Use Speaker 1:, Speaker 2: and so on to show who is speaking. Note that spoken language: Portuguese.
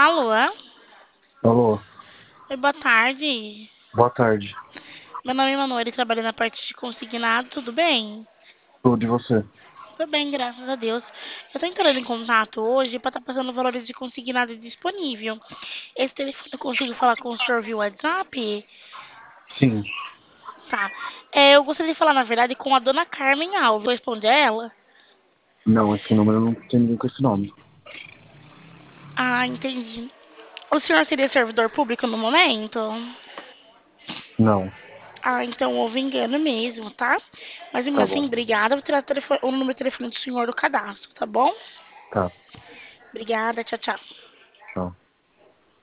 Speaker 1: Alô?
Speaker 2: Alô,
Speaker 1: Oi, boa tarde.
Speaker 2: boa tarde.
Speaker 1: Meu nome é Manuel e trabalho na parte de consignado, tudo bem?
Speaker 2: Tudo e você?
Speaker 1: Tudo bem, graças a Deus. Eu tô entrando em contato hoje para estar passando valores de consignado disponível. Esse telefone eu consigo falar com o senhor via WhatsApp?
Speaker 2: Sim.
Speaker 1: Tá. Eu gostaria de falar, na verdade, com a dona Carmen Alves. Responde a ela?
Speaker 2: Não, esse número não tem ninguém com esse nome.
Speaker 1: Ah, entendi. O senhor seria servidor público no momento?
Speaker 2: Não,
Speaker 1: Ah, então houve engano mesmo, tá? Mas mesmo
Speaker 2: tá
Speaker 1: assim,
Speaker 2: bom.
Speaker 1: obrigada. Vou tirar o número de telefone do senhor do cadastro, tá bom?
Speaker 2: Tá,
Speaker 1: Obrigada, tchau, tchau.
Speaker 2: tchau.